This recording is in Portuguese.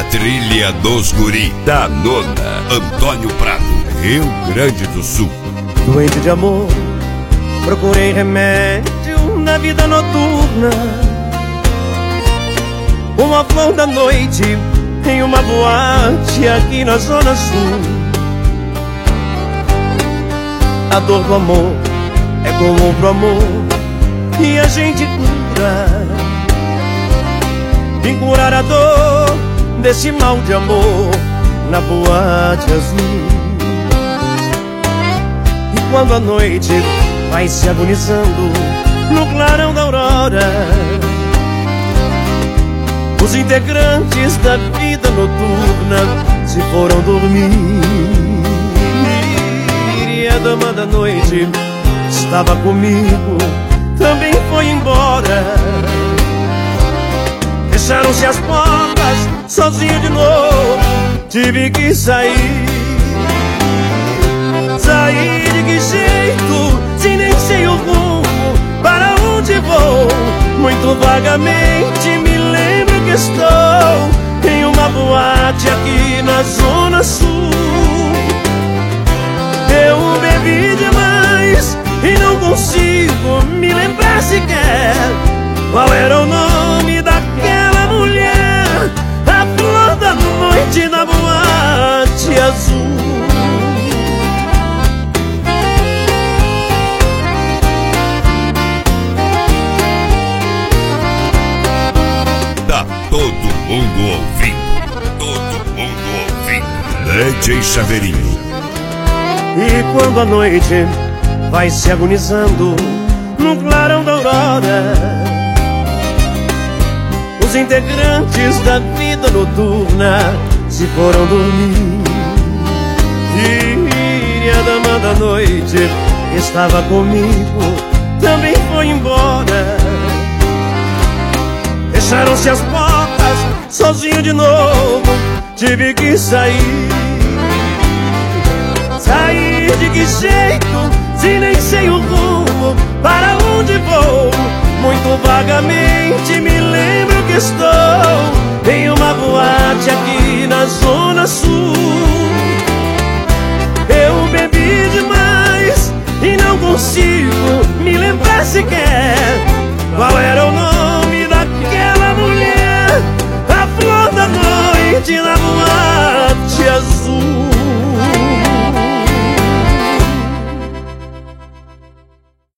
trilha dos guri da Nona, Antônio Prado, Rio Grande do Sul. Doente de amor, procurei remédio na vida noturna. Uma flor da noite em uma boate aqui na Zona Sul. A dor do amor é comum pro amor e a gente cura. Vim curar a dor desse mal de amor na boate azul. E quando a noite vai se agonizando no clarão da aurora, os integrantes da vida noturna se foram dormir. E a dama da noite estava comigo, também foi embora. Fecharam-se as portas, sozinho de novo, tive que sair. Sair de que jeito, se nem sei o rumo, para onde vou? Muito vagamente me lembro que estou em uma boate aqui na Zona Sul. Eu bebi demais e não consigo me lembrar sequer qual era o nome daquela mulher, a flor da noite na boate azul. Tá todo mundo ouvindo, todo mundo ouvindo. DJ Chaveirinho. E quando a noite vai se agonizando no clarão da aurora, os integrantes da vida noturna se foram dormir. E a dama da noite estava comigo, também foi embora. Fecharam-se as portas, sozinho de novo, tive que sair. Sair de que jeito, se nem sei o rumo, para onde vou? Muito vagamente me lembro que estou em uma boate aqui na Zona Sul. Eu bebi demais e não consigo me lembrar sequer qual era o nome daquela mulher, a flor da noite na